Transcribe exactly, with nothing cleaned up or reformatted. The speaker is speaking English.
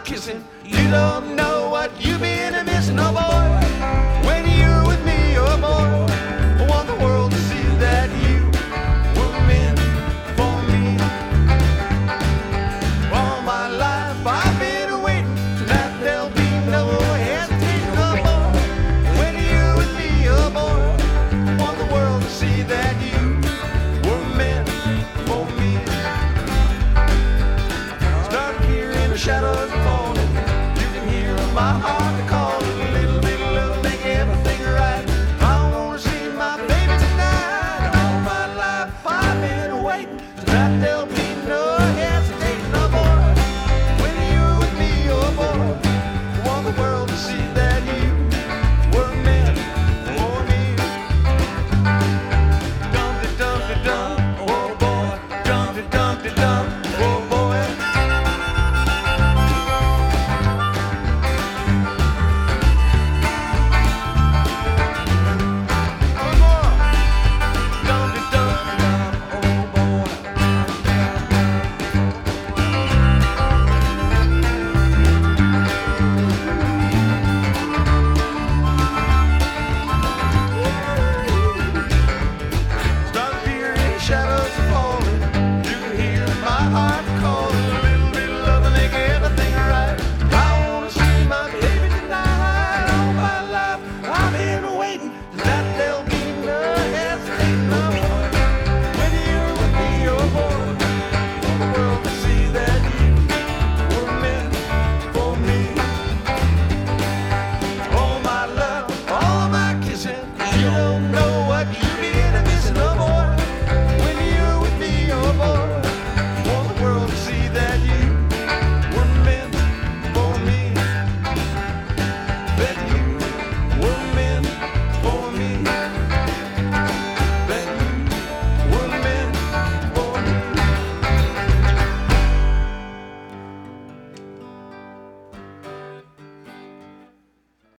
kissing. You don't know what you've been missing, oh boy. When you're with me, oh boy, I want the world to see that you were meant for me. All my life I've been waiting. Tonight there'll be no hesitation, oh boy. When you're with me, oh boy, I want the world to see that you were meant for me. Started here in the shadows.